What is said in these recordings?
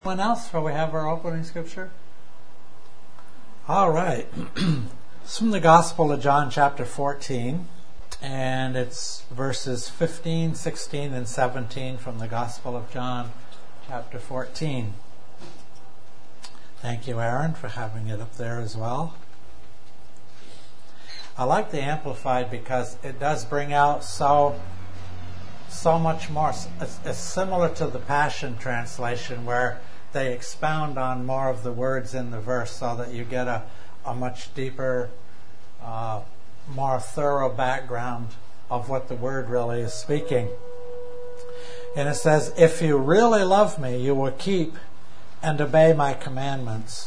Anyone else before we have our opening scripture? All right. It's from the Gospel of John chapter 14, and it's verses 15, 16, and 17 from the Gospel of John chapter 14. Thank you, Aaron, for having it up there as well. I like the Amplified because it does bring out so much more. It's similar to the Passion Translation where they expound on more of the words in the verse so that you get a much deeper, more thorough background of what the word really is speaking. And it says, "If you really love me, you will keep and obey my commandments."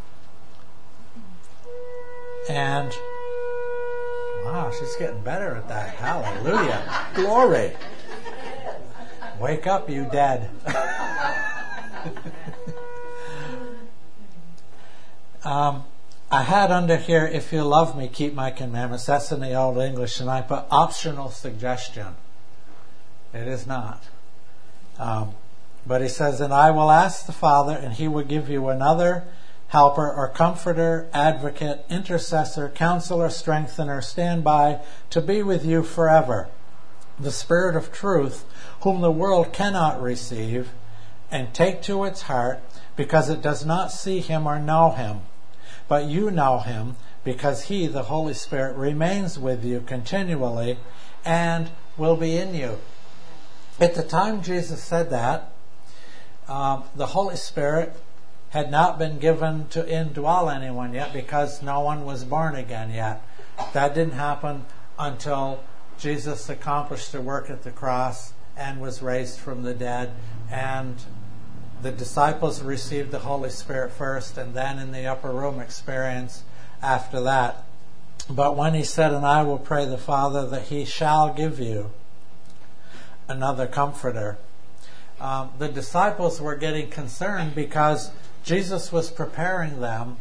And, wow, she's getting better at that. Hallelujah. Glory. Wake up, you dead. I had under here, "If you love me, keep my commandments." That's in the Old English, and I put optional suggestion. It is not. But he says, "And I will ask the Father, and he will give you another helper or comforter, advocate, intercessor, counselor, strengthener, standby, to be with you forever. The Spirit of truth, whom the world cannot receive and take to its heart, because it does not see him or know him. But you know him, because he, the Holy Spirit, remains with you continually and will be in you." At the time Jesus said that, the Holy Spirit had not been given to indwell anyone yet because no one was born again yet. That didn't happen until Jesus accomplished the work at the cross and was raised from the dead, and the disciples received the Holy Spirit first, and then in the upper room experience after that. But when he said, "And I will pray the Father that he shall give you another comforter," the disciples were getting concerned because Jesus was preparing them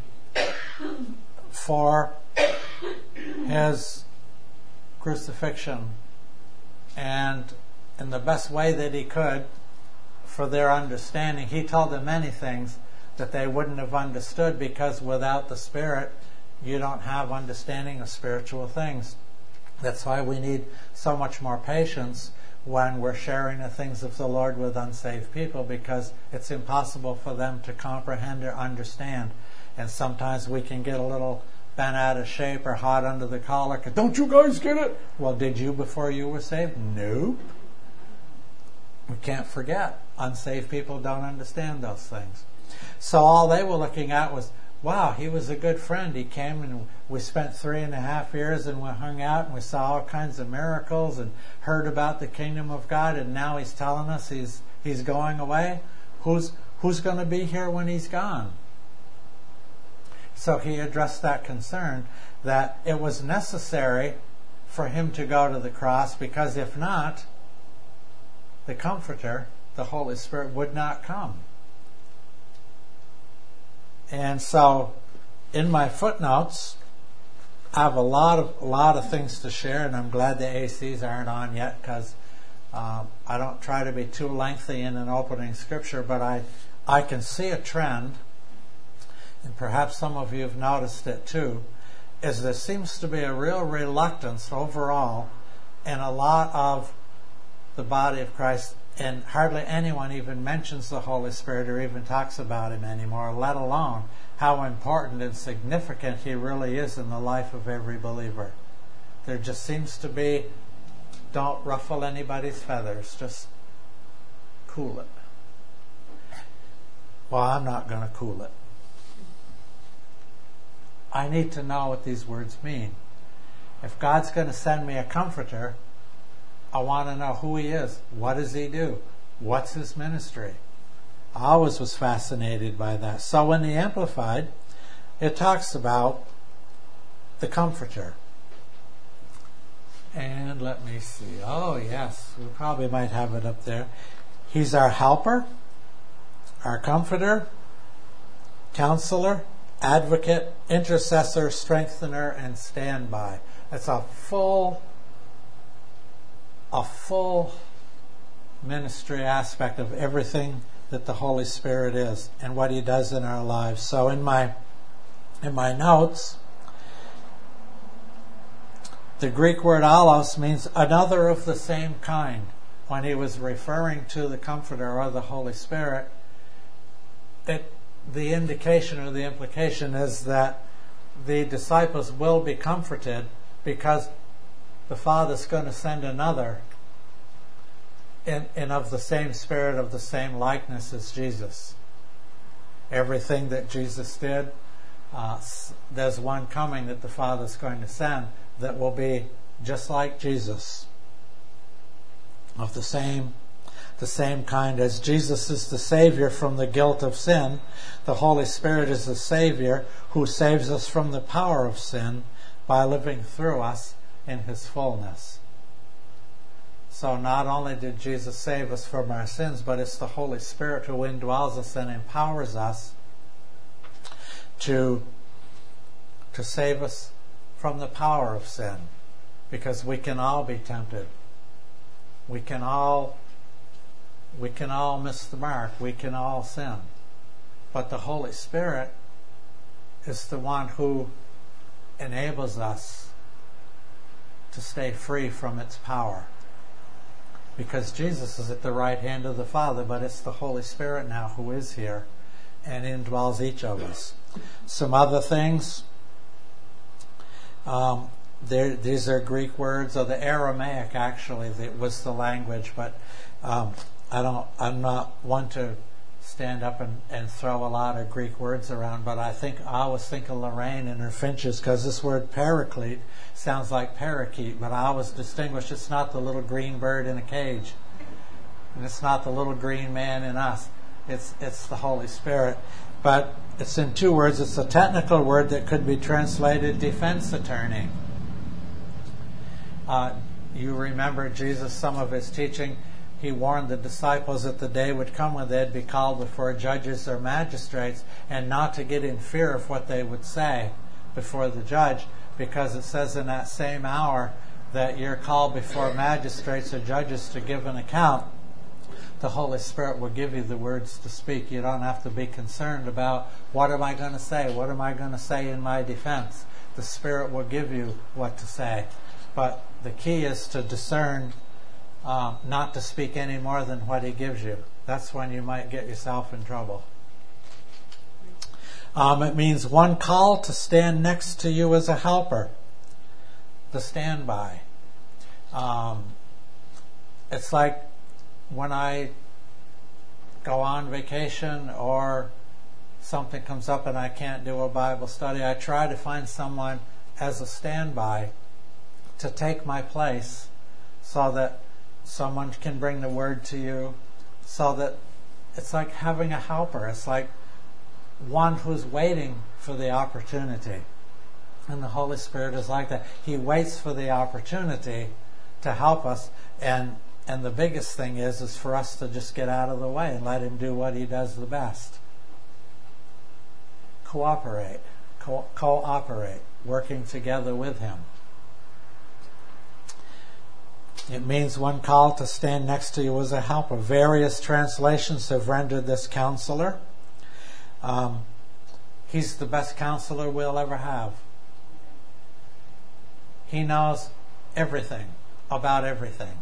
for his crucifixion, and in the best way that he could for their understanding. He told them many things that they wouldn't have understood, because without the Spirit you don't have understanding of spiritual things. That's why we need so much more patience when we're sharing the things of the Lord with unsaved people, because it's impossible for them to comprehend or understand. And sometimes we can get a little bent out of shape or hot under the collar. "Don't you guys get it?" Well, did you before you were saved? Nope. We can't forget. Unsaved people don't understand those things. So all they were looking at was, wow, he was a good friend. He came and we spent 3.5 years and we hung out and we saw all kinds of miracles and heard about the kingdom of God, and now he's telling us he's going away. Who's going to be here when he's gone? So he addressed that concern that it was necessary for him to go to the cross, because if not, the Comforter, the Holy Spirit, would not come. And so in my footnotes, I have a lot of things to share, and I'm glad the ACs aren't on yet, because I don't try to be too lengthy in an opening scripture, but I can see a trend, and perhaps some of you have noticed it too, is there seems to be a real reluctance overall in a lot of the body of Christ, and hardly anyone even mentions the Holy Spirit or even talks about him anymore, let alone how important and significant he really is in the life of every believer. There just seems to be, don't ruffle anybody's feathers, just cool it. Well, I'm not going to cool it. I need to know what these words mean. If God's going to send me a comforter, I want to know who he is. What does he do? What's his ministry? I always was fascinated by that. So in the Amplified, it talks about the Comforter. And let me see. Oh, yes. We probably might have it up there. He's our helper, our comforter, counselor, advocate, intercessor, strengthener, and standby. That's a full ministry aspect of everything that the Holy Spirit is and what He does in our lives. So in my notes, the Greek word allos means another of the same kind. When he was referring to the Comforter or the Holy Spirit, the indication or the implication is that the disciples will be comforted because the Father's going to send another and of the same spirit, of the same likeness as Jesus. Everything that Jesus did, there's one coming that the Father's going to send that will be just like Jesus, of the same kind. As Jesus is the Savior from the guilt of sin, the Holy Spirit is the Savior who saves us from the power of sin by living through us in His fullness. So not only did Jesus save us from our sins, but it's the Holy Spirit who indwells us and empowers us to save us from the power of sin, because we can all be tempted. We can all miss the mark. We can all sin. But the Holy Spirit is the one who enables us to stay free from its power. Because Jesus is at the right hand of the Father, but it's the Holy Spirit now who is here and indwells each of us. Some other things. These are Greek words, or the Aramaic actually, that was the language, but I'm not one to stand up and throw a lot of Greek words around, but I always think of Lorraine and her finches, because this word paraclete sounds like parakeet, but I always distinguish it's not the little green bird in a cage, and it's not the little green man in us. It's the Holy Spirit. But it's in two words. It's a technical word that could be translated defense attorney. You remember Jesus, some of His teaching, He warned the disciples that the day would come when they'd be called before judges or magistrates, and not to get in fear of what they would say before the judge, because it says in that same hour that you're called before magistrates or judges to give an account. The Holy Spirit will give you the words to speak. You don't have to be concerned about, what am I going to say? What am I going to say in my defense? The Spirit will give you what to say. But the key is to discern, not to speak any more than what He gives you. That's when you might get yourself in trouble. It means one called to stand next to you as a helper. The standby. It's like when I go on vacation or something comes up and I can't do a Bible study, I try to find someone as a standby to take my place, so that someone can bring the word to you, so that it's like having a helper. It's like one who's waiting for the opportunity. And the Holy Spirit is like that. He waits for the opportunity to help us, and the biggest thing is for us to just get out of the way and let Him do what He does the best. Cooperate, working together with Him. It means one called to stand next to you as a helper. Various translations have rendered this counselor. He's the best counselor we'll ever have. He knows everything about everything.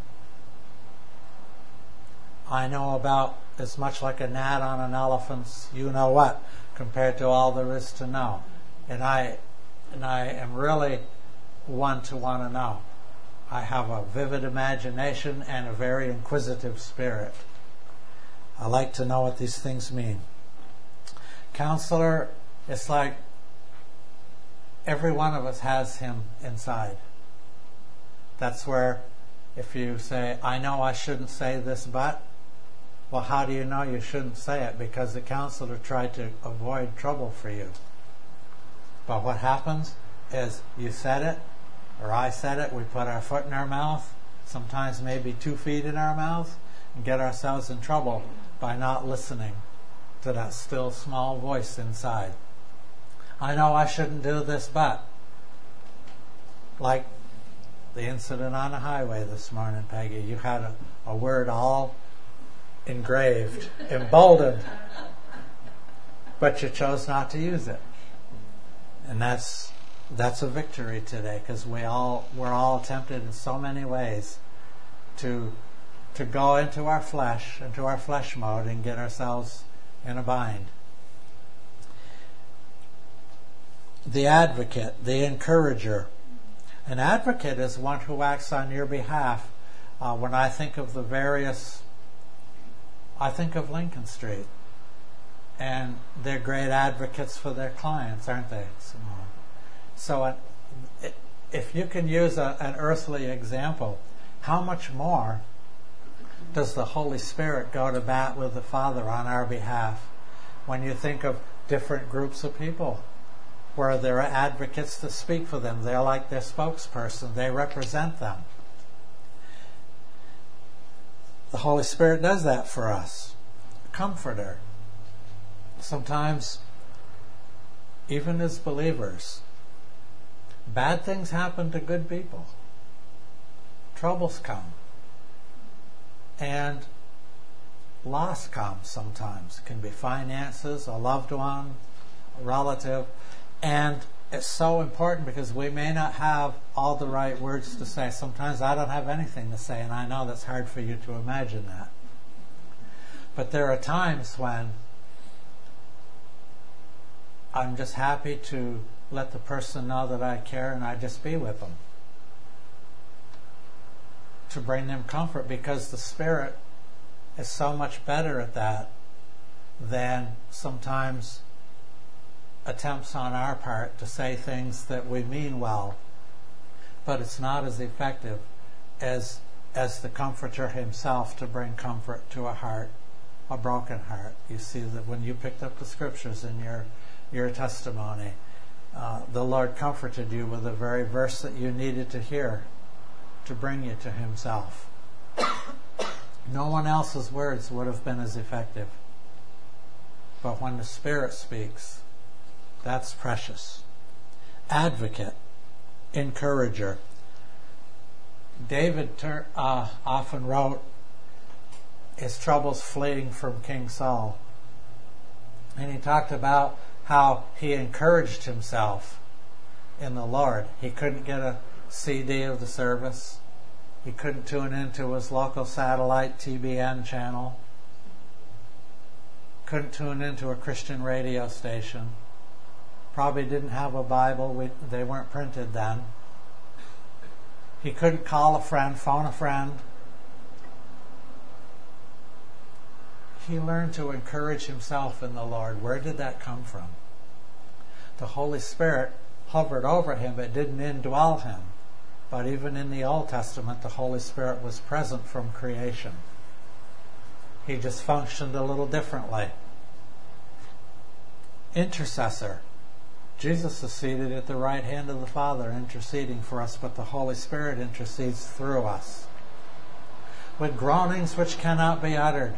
I know about as much like a gnat on an elephant's you-know-what compared to all there is to know. And I am really one to want to know. I have a vivid imagination and a very inquisitive spirit. I like to know what these things mean. Counselor, it's like every one of us has him inside. That's where if you say, I know I shouldn't say this, but, well, how do you know you shouldn't say it? Because the counselor tried to avoid trouble for you. But what happens is you said it, or I said it, we put our foot in our mouth, sometimes maybe 2 feet in our mouth, and get ourselves in trouble by not listening to that still small voice inside. I know I shouldn't do this, but, like the incident on the highway this morning, Peggy, you had a word all engraved, emboldened, but you chose not to use it. And that's a victory today, because we're all tempted in so many ways to go into our flesh mode, and get ourselves in a bind. The advocate, the encourager. An advocate is one who acts on your behalf. When I think of I think of Lincoln Street, and they're great advocates for their clients, aren't they? So if you can use an earthly example, how much more does the Holy Spirit go to bat with the Father on our behalf when you think of different groups of people where there are advocates to speak for them? They're like their spokesperson. They represent them. The Holy Spirit does that for us. Comforter. Sometimes, even as believers, bad things happen to good people. Troubles come. And loss comes sometimes. It can be finances, a loved one, a relative. And it's so important, because we may not have all the right words to say. Sometimes I don't have anything to say, and I know that's hard for you to imagine that. But there are times when I'm just happy to let the person know that I care, and I just be with them, to bring them comfort, because the Spirit is so much better at that than sometimes attempts on our part to say things that we mean well, but it's not as effective as the Comforter himself to bring comfort to a broken heart. You see that when you picked up the Scriptures in your testimony, the Lord comforted you with the very verse that you needed to hear to bring you to Himself. No one else's words would have been as effective. But when the Spirit speaks, that's precious. Advocate, encourager. David often wrote his troubles fleeing from King Saul. And he talked about how he encouraged himself in the Lord. He couldn't get a CD of the service. He couldn't tune into his local satellite TBN channel. Couldn't tune into a Christian radio station. Probably didn't have a Bible. They weren't printed then. He couldn't call a friend, phone a friend. He learned to encourage himself in the Lord. Where did that come from? The Holy Spirit hovered over him, but didn't indwell him. But even in the Old Testament, the Holy Spirit was present from creation. He just functioned a little differently. Intercessor. Jesus is seated at the right hand of the Father, interceding for us, but the Holy Spirit intercedes through us with groanings which cannot be uttered.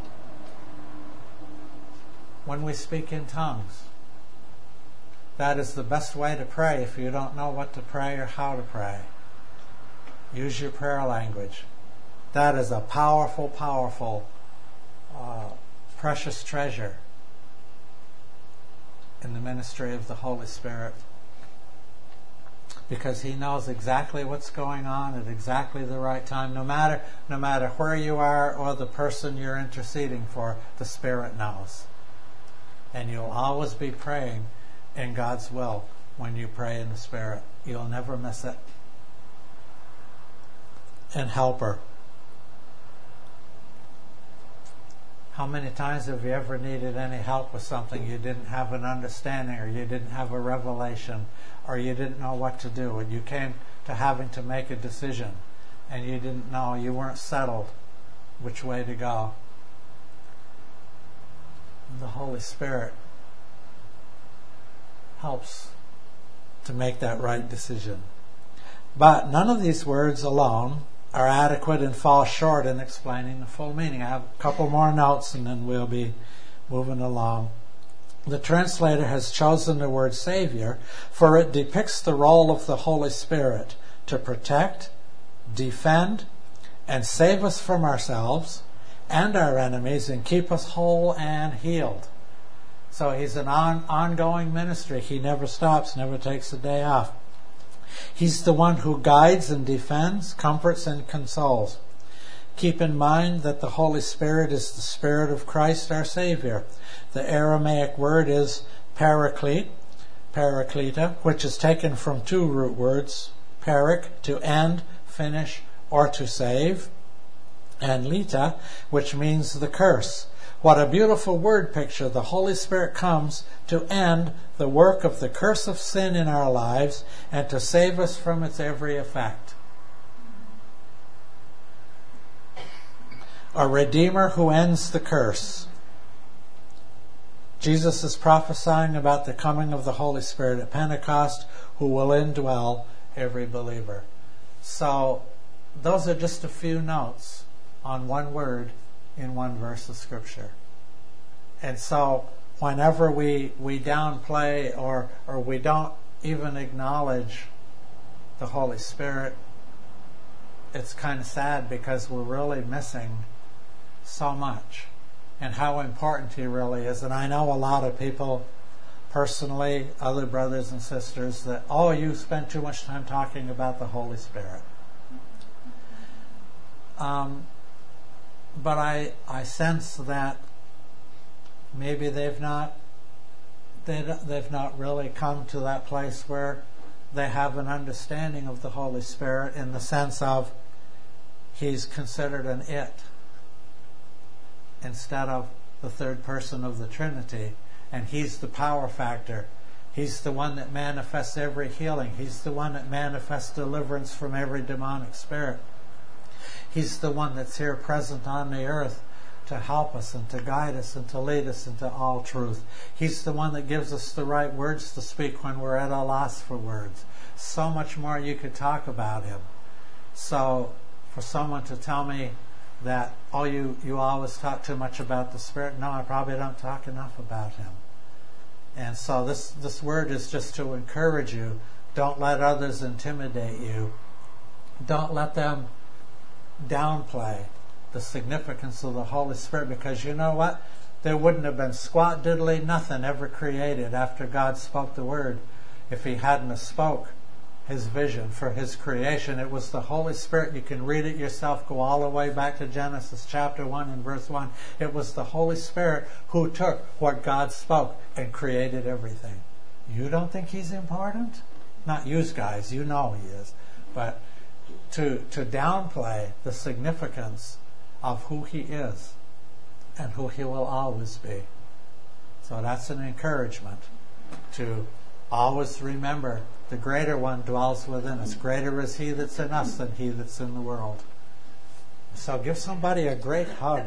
When we speak in tongues, that is the best way to pray if you don't know what to pray or how to pray. Use your prayer language. That is a powerful, powerful, precious treasure in the ministry of the Holy Spirit, because He knows exactly what's going on at exactly the right time. No matter where you are or the person you're interceding for, the Spirit knows. And you'll always be praying in God's will when you pray in the Spirit. You'll never miss it. And helper. How many times have you ever needed any help with something you didn't have an understanding, or you didn't have a revelation, or you didn't know what to do, and you came to having to make a decision and you didn't know, you weren't settled which way to go? The Holy Spirit helps to make that right decision. But none of these words alone are adequate and fall short in explaining the full meaning. I have a couple more notes and then we'll be moving along. The translator has chosen the word Savior, for it depicts the role of the Holy Spirit to protect, defend, and save us from ourselves, and our enemies and keep us whole and healed. So he's an ongoing ministry. He never stops, never takes a day off. He's the one who guides and defends, comforts and consoles. Keep in mind that the Holy Spirit is the Spirit of Christ our Savior. The Aramaic word is paraclete, parakleta, which is taken from two root words, parak, to end, finish, or to save, and leta, which means the curse. What a beautiful word picture. The Holy Spirit comes to end the work of the curse of sin in our lives and to save us from its every effect. A Redeemer who ends the curse. Jesus is prophesying about the coming of the Holy Spirit at Pentecost, who will indwell every believer. So, those are just a few notes on one word in one verse of Scripture. And so, whenever we downplay or we don't even acknowledge the Holy Spirit, it's kind of sad because we're really missing so much and how important He really is. And I know a lot of people personally, other brothers and sisters, that, oh, you spend too much time talking about the Holy Spirit. But I sense that maybe they've not really come to that place where they have an understanding of the Holy Spirit in the sense of He's considered an it instead of the third person of the Trinity, and He's the power factor. He's the one that manifests every healing. He's the one that manifests deliverance from every demonic spirit. He's the one that's here present on the earth to help us and to guide us and to lead us into all truth. He's the one that gives us the right words to speak when we're at a loss for words. So much more you could talk about Him. So for someone to tell me that, oh, you always talk too much about the Spirit, no, I probably don't talk enough about Him. And so this word is just to encourage you. Don't let others intimidate you. Don't let them downplay the significance of the Holy Spirit, because you know what? There wouldn't have been squat diddly nothing ever created after God spoke the word if He hadn't have spoke His vision for His creation. It was the Holy Spirit. You can read it yourself. Go all the way back to Genesis chapter 1 and verse 1. It was the Holy Spirit who took what God spoke and created everything. You don't think He's important? Not you guys. You know He is. But to downplay the significance of who He is and who He will always be. So that's an encouragement to always remember the greater one dwells within us. Greater is He that's in us than he that's in the world. So give somebody a great hug.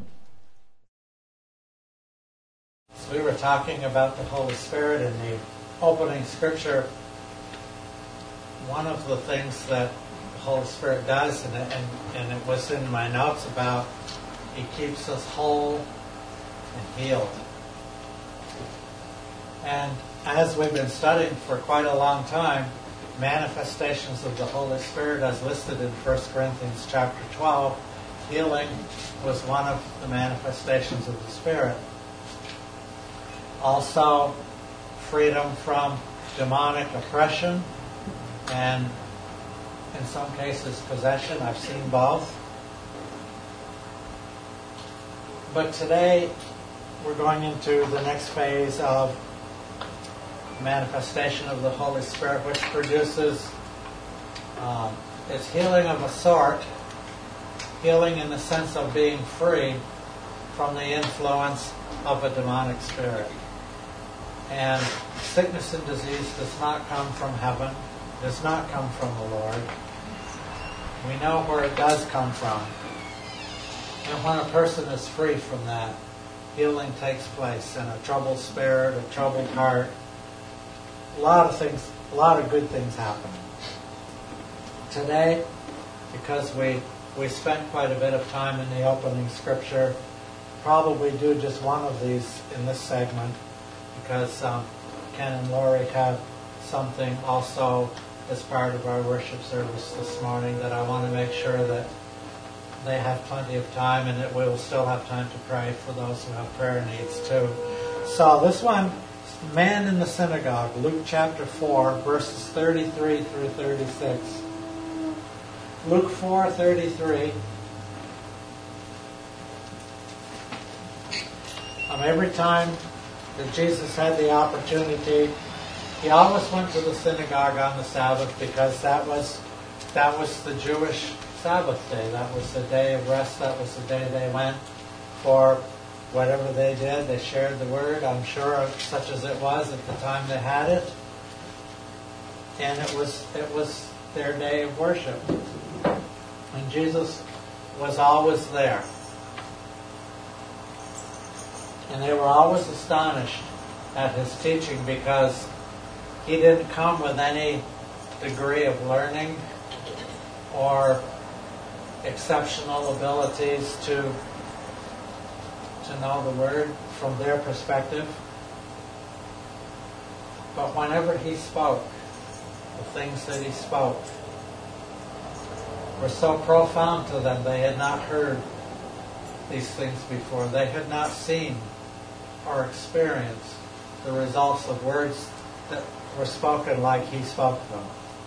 So we were talking about the Holy Spirit in the opening scripture. One of the things that the Holy Spirit does, and it was in my notes about, He keeps us whole and healed. And as we've been studying for quite a long time, manifestations of the Holy Spirit as listed in 1 Corinthians chapter 12, healing was one of the manifestations of the Spirit. Also, freedom from demonic oppression and, in some cases, possession. I've seen both. But today, we're going into the next phase of manifestation of the Holy Spirit, which produces its healing of a sort, healing in the sense of being free from the influence of a demonic spirit. And sickness and disease does not come from heaven, does not come from the Lord. We know where it does come from. And when a person is free from that, healing takes place in a troubled spirit, a troubled heart. A lot of good things happen. Today, because we spent quite a bit of time in the opening scripture, probably do just one of these in this segment, because Ken and Lori have something also as part of our worship service this morning that I want to make sure that they have plenty of time, and we will still have time to pray for those who have prayer needs too. So this one, man in the synagogue, Luke chapter 4, verses 33 through 36. Luke 4:33. Every time that Jesus had the opportunity, he always went to the synagogue on the Sabbath, because that was the Jewish Sabbath day. That was the day of rest. That was the day they went for whatever they did. They shared the word, I'm sure, such as it was at the time they had it. And it was their day of worship. And Jesus was always there. And they were always astonished at his teaching, because he didn't come with any degree of learning or exceptional abilities to know the word from their perspective. But whenever he spoke, the things that he spoke were so profound to them. They had not heard these things before. They had not seen or experienced the results of words that were spoken like he spoke them.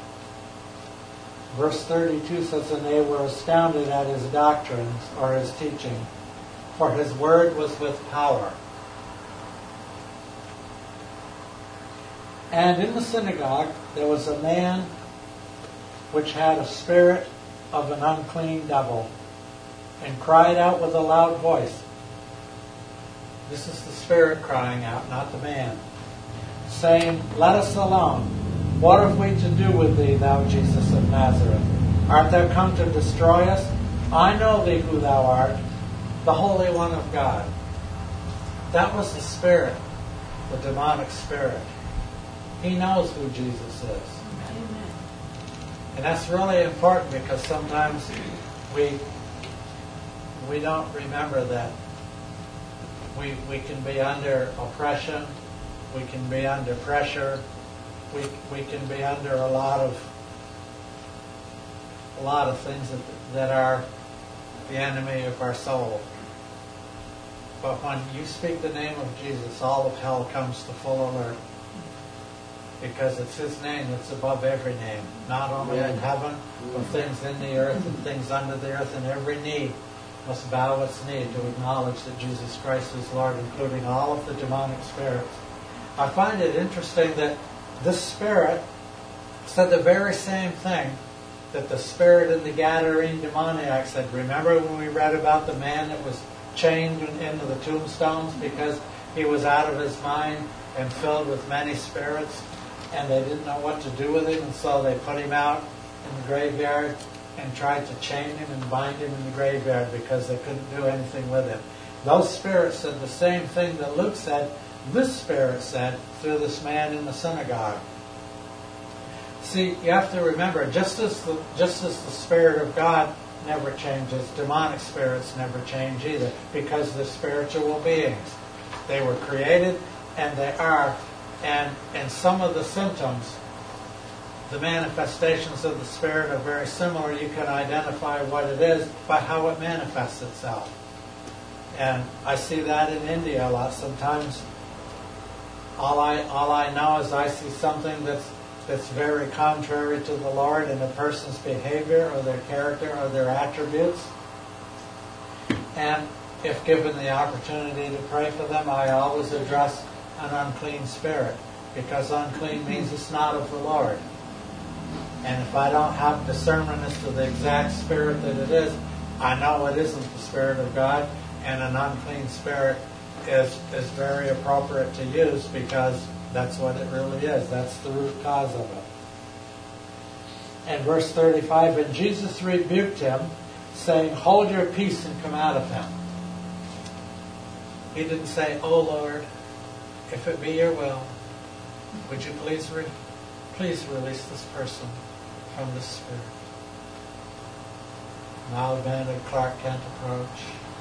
Verse 32 says, and they were astounded at his doctrines, or his teaching, for his word was with power. And in the synagogue there was a man which had a spirit of an unclean devil, and cried out with a loud voice. This is the spirit crying out, not the man, saying, let us alone. What have we to do with thee, thou Jesus of Nazareth? Art thou come to destroy us? I know thee who thou art, the Holy One of God. That was the spirit, the demonic spirit. He knows who Jesus is. Amen. And that's really important, because sometimes we don't remember that we can be under oppression, we can be under pressure, we can be under a lot of things that are the enemy of our soul. But when you speak the name of Jesus, all of hell comes to full alert, because it's his name that's above every name, not only in heaven, but things in the earth and things under the earth, and every knee must bow its knee to acknowledge that Jesus Christ is Lord, including all of the demonic spirits. I find it interesting that this spirit said the very same thing that the spirit in the Gadarene demoniac said. Remember when we read about the man that was chained into the tombstones because he was out of his mind and filled with many spirits, and they didn't know what to do with him, and so they put him out in the graveyard and tried to chain him and bind him in the graveyard because they couldn't do anything with him. Those spirits said the same thing that Luke said, this spirit said through this man in the synagogue. See, you have to remember, just as the Spirit of God never changes, demonic spirits never change either, because they're spiritual beings. They were created, and they are, and some of the symptoms, the manifestations of the Spirit are very similar. You can identify what it is by how it manifests itself. And I see that in India a lot. Sometimes all I know is I see something that's very contrary to the Lord in a person's behavior or their character or their attributes. And if given the opportunity to pray for them, I always address an unclean spirit, because unclean means it's not of the Lord. And if I don't have discernment as to the exact spirit that it is, I know it isn't the Spirit of God, and an unclean spirit is very appropriate to use, because that's what it really is. That's the root cause of it. And verse 35, and Jesus rebuked him, saying, hold your peace and come out of him. He didn't say, oh Lord, if it be your will, would you please release this person from this spirit. Mild-mannered Clark Kent approach.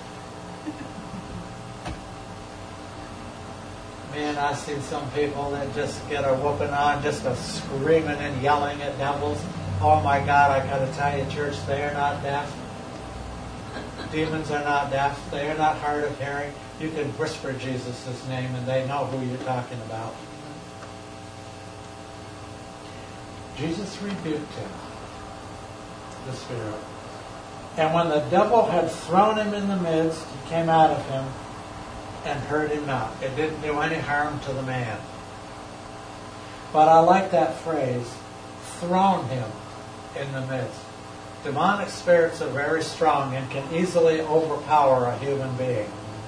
Man, I've seen some people that just get a whooping on, just a screaming and yelling at devils. Oh my God, I got to tell you, church, they are not deaf. Demons are not deaf. They are not hard of hearing. You can whisper Jesus' name and they know who you're talking about. Jesus rebuked him, the spirit. And when the devil had thrown him in the midst, he came out of him and hurt him not. It didn't do any harm to the man. But I like that phrase, thrown him in the midst. Demonic spirits are very strong and can easily overpower a human being.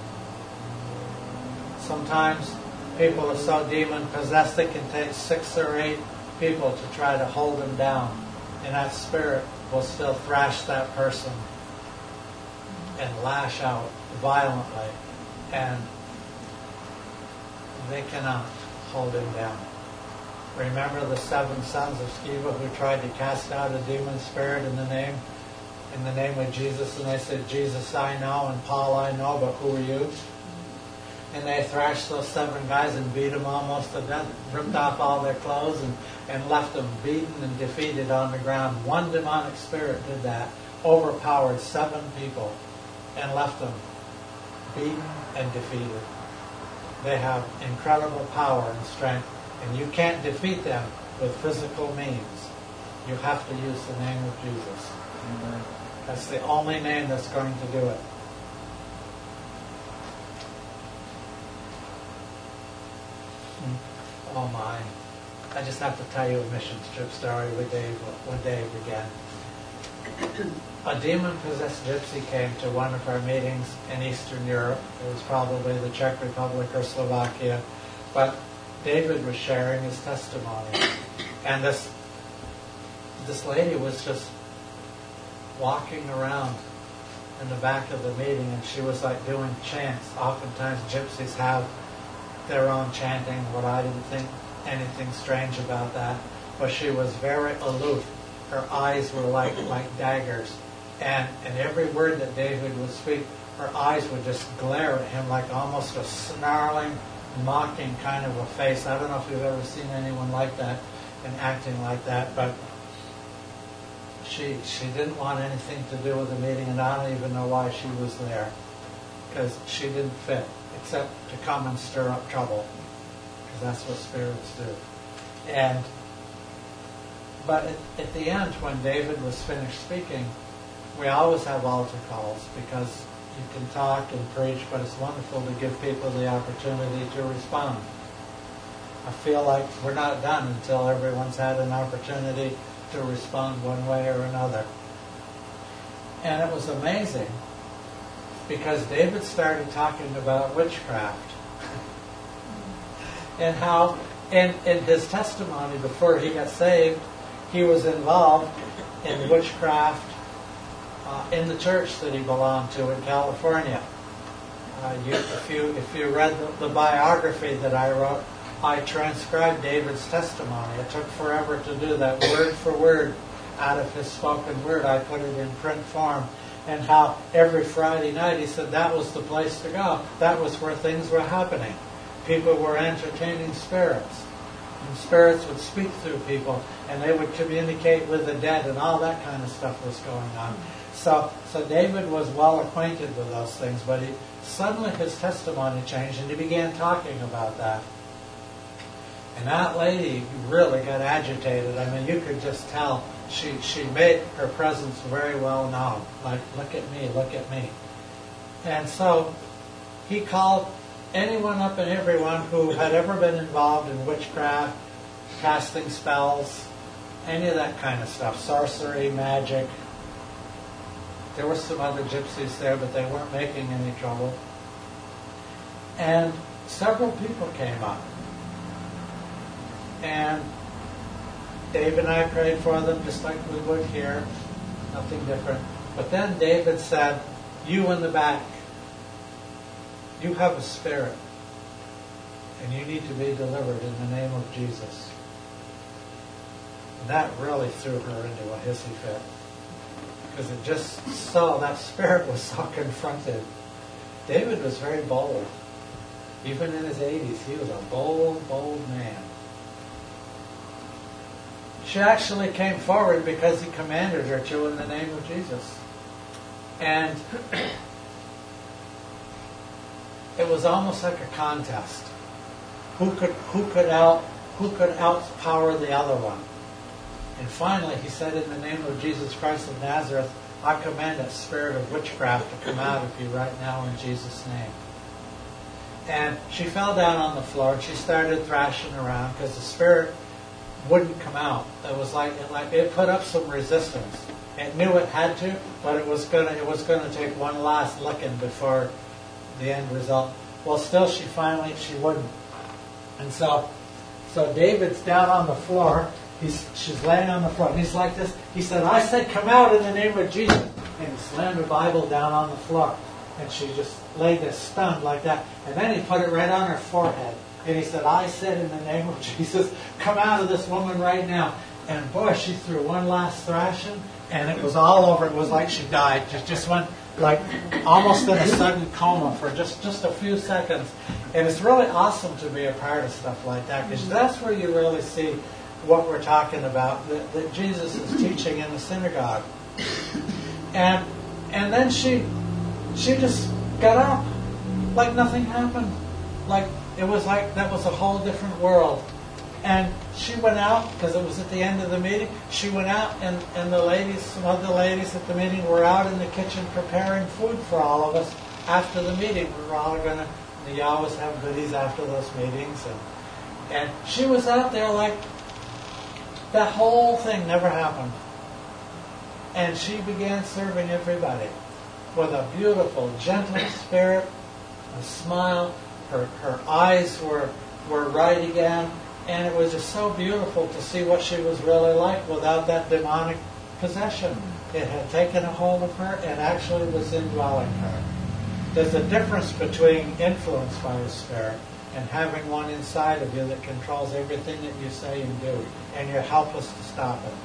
Sometimes people are so demon-possessed it can take 6 or 8 people to try to hold them down. And that spirit will still thrash that person and lash out violently. And they cannot hold him down. Remember the 7 sons of Sceva who tried to cast out a demon spirit in the name of Jesus, and they said, Jesus I know and Paul I know, but who are you? And they thrashed those 7 guys and beat them almost to death, ripped off all their clothes and left them beaten and defeated on the ground. One demonic spirit did that, overpowered 7 people and left them beaten and defeated. They have incredible power and strength. And you can't defeat them with physical means. You have to use the name of Jesus. Amen. That's the only name that's going to do it. Oh my. I just have to tell you a mission trip story with Dave again. A demon-possessed gypsy came to one of our meetings in Eastern Europe. It was probably the Czech Republic or Slovakia. But David was sharing his testimony, and this lady was just walking around in the back of the meeting, and she was like doing chants. Oftentimes gypsies have their own chanting, what I didn't think anything strange about that, but she was very aloof. Her eyes were like daggers, and every word that David would speak, her eyes would just glare at him like almost a snarling, mocking kind of a face. I don't know if you've ever seen anyone like that and acting like that, but she didn't want anything to do with the meeting, and I don't even know why she was there, because she didn't fit, except to come and stir up trouble, because that's what spirits do. But at the end, when David was finished speaking, we always have altar calls, because you can talk and preach, but it's wonderful to give people the opportunity to respond. I feel like we're not done until everyone's had an opportunity to respond one way or another. And it was amazing, because David started talking about witchcraft and how in his testimony before he got saved, he was involved in witchcraft in the church that he belonged to in California. If you read the biography that I wrote, I transcribed David's testimony. It took forever to do that, word for word, out of his spoken word. I put it in print form, and how every Friday night he said that was the place to go. That was where things were happening. People were entertaining spirits, and spirits would speak through people, and they would communicate with the dead, and all that kind of stuff was going on. So David was well acquainted with those things, but suddenly his testimony changed, and he began talking about that. And that lady really got agitated. I mean, you could just tell she made her presence very well known. Like, look at me, look at me. And so he called anyone up and everyone who had ever been involved in witchcraft, casting spells, any of that kind of stuff, sorcery, magic. There were some other gypsies there, but they weren't making any trouble. And several people came up. And Dave and I prayed for them just like we would here. Nothing different. But then David said, you in the back, you have a spirit. And you need to be delivered in the name of Jesus. And that really threw her into a hissy fit. Because it just saw, that spirit was so confronted. David was very bold. Even in his 80s, he was a bold, bold man. She actually came forward because he commanded her to in the name of Jesus. And it was almost like a contest. Who could outpower the other one? And finally, he said, in the name of Jesus Christ of Nazareth, I command that spirit of witchcraft to come out of you right now in Jesus' name. And she fell down on the floor and she started thrashing around because the spirit wouldn't come out. It was like it put up some resistance. It knew it had to, but it was gonna take one last licking before the end result. Well, still she wouldn't. And so David's down on the floor. She's laying on the floor. And he's like this. He said, I said, come out in the name of Jesus. And he slammed the Bible down on the floor. And she just lay there stunned like that. And then he put it right on her forehead. And he said, I said in the name of Jesus, come out of this woman right now. And boy, she threw one last thrashing. And it was all over. It was like she died. Just went like almost in a sudden coma for just a few seconds. And it's really awesome to be a part of stuff like that. Because that's where you really see what we're talking about, that Jesus is teaching in the synagogue. And then she just got up like nothing happened. Like that was a whole different world. And she went out, because it was at the end of the meeting, she went out and some other ladies at the meeting were out in the kitchen preparing food for all of us after the meeting. We were all you always have goodies after those meetings. And she was out there like that whole thing never happened. And she began serving everybody with a beautiful, gentle spirit, a smile. Her eyes were right again. And it was just so beautiful to see what she was really like without that demonic possession. It had taken a hold of her and actually was indwelling her. There's a difference between influenced by the Spirit and having one inside of you that controls everything that you say and do, and you're helpless to stop it.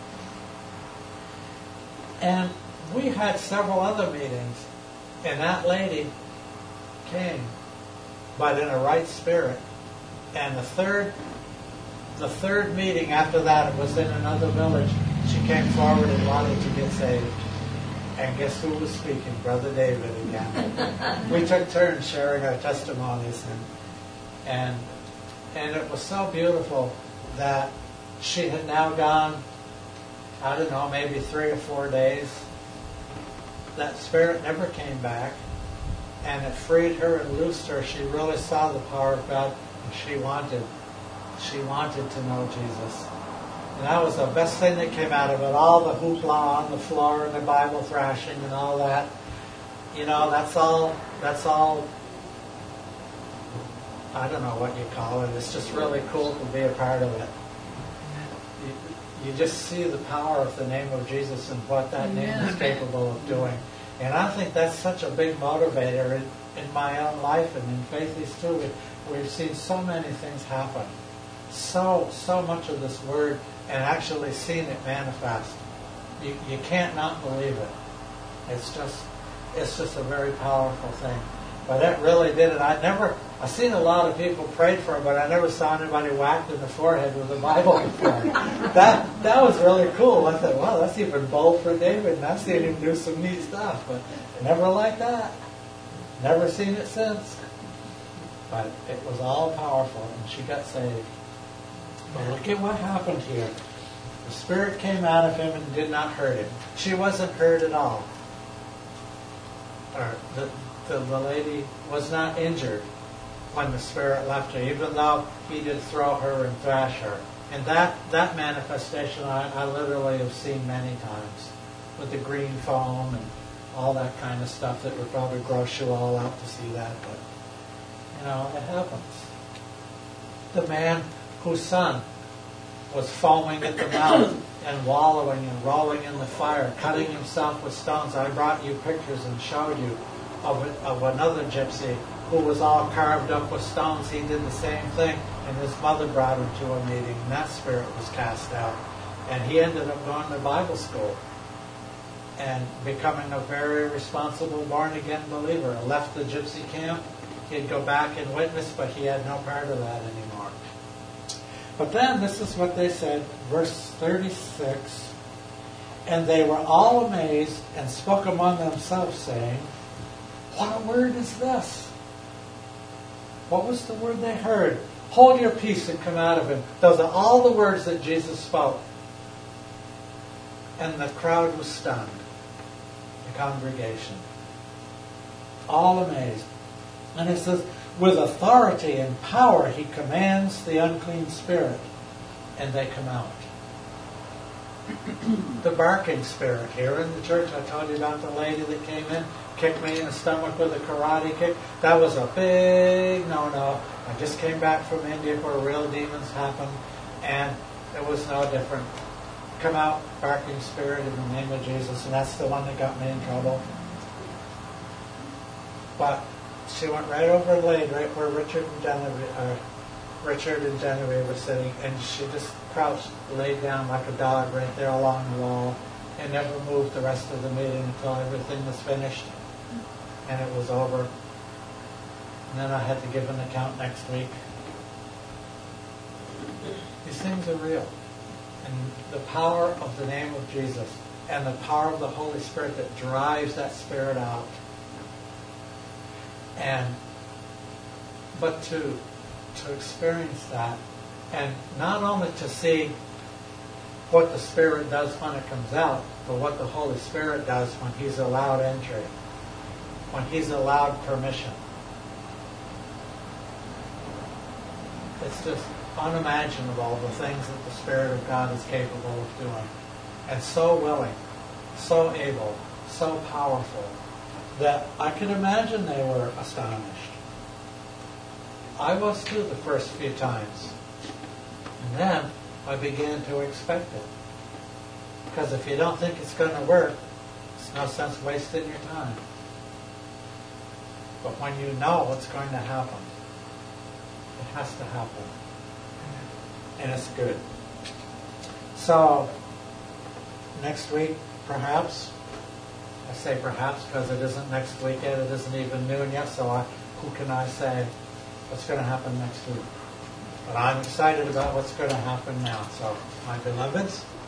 And we had several other meetings, and that lady came, but in a right spirit. And the third meeting after that, it was in another village. She came forward and wanted to get saved. And guess who was speaking? Brother David again. We took turns sharing our testimonies, and it was so beautiful that she had now gone, I don't know, maybe 3 or 4 days. That spirit never came back, and it freed her and loosed her. She really saw the power of God, and she wanted to know Jesus. And that was the best thing that came out of it. All the hoopla on the floor and the Bible thrashing and all that. That's all, I don't know what you call it. It's just really cool to be a part of it. You just see the power of the name of Jesus and what that name is capable of doing. And I think that's such a big motivator in my own life and in Faithy's too. We've seen so many things happen. So much of this word, and actually seen it manifest. You can't not believe it. It's just a very powerful thing. But that really did it. I've seen a lot of people prayed for it, but I never saw anybody whacked in the forehead with a Bible before. That was really cool. I thought, wow, that's even bold for David, and I've seen him do some neat stuff, but never like that. Never seen it since. But it was all powerful, and she got saved. But look at what happened here. The Spirit came out of him and did not hurt him. She wasn't hurt at all. Or the lady was not injured when the Spirit left her, even though he did throw her and thrash her. And that manifestation I literally have seen many times with the green foam and all that kind of stuff that would probably gross you all out to see that. But, it happens. The man whose son was foaming at the mouth and wallowing and rolling in the fire, cutting himself with stones. I brought you pictures and showed you of another gypsy who was all carved up with stones. He did the same thing, and his mother brought him to a meeting, and that spirit was cast out. And he ended up going to Bible school and becoming a very responsible, born-again believer. Left the gypsy camp. He'd go back and witness, but he had no part of that anymore. But then, this is what they said, verse 36. And they were all amazed and spoke among themselves, saying, "What a word is this?" What was the word they heard? "Hold your peace and come out of him." Those are all the words that Jesus spoke. And the crowd was stunned. The congregation. All amazed. And it says, with authority and power he commands the unclean spirit, and they come out. The barking spirit here in the church, I told you about the lady that came in, kicked me in the stomach with a karate kick. That was a big no-no. I just came back from India where real demons happen, and it was no different. Come out, barking spirit, in the name of Jesus, and that's the one that got me in trouble. But she went right over and laid right where Richard and Genevieve were sitting, and she just crouched, laid down like a dog right there along the wall, and never moved the rest of the meeting until everything was finished, and it was over. And then I had to give an account next week. These things are real. And the power of the name of Jesus and the power of the Holy Spirit that drives that spirit out. But to experience that, and not only to see what the Spirit does when it comes out, but what the Holy Spirit does when He's allowed entry, when He's allowed permission. It's just unimaginable the things that the Spirit of God is capable of doing. And so willing, so able, so powerful, that I can imagine they were astonished. I was too the first few times. And then I began to expect it. Because if you don't think it's going to work, it's no sense wasting your time. But when you know what's going to happen, it has to happen. And it's good. So, next week, perhaps, I say perhaps because it isn't next week yet, it isn't even noon yet, so who can I say what's going to happen next week? But I'm excited about what's going to happen now. So, my beloveds,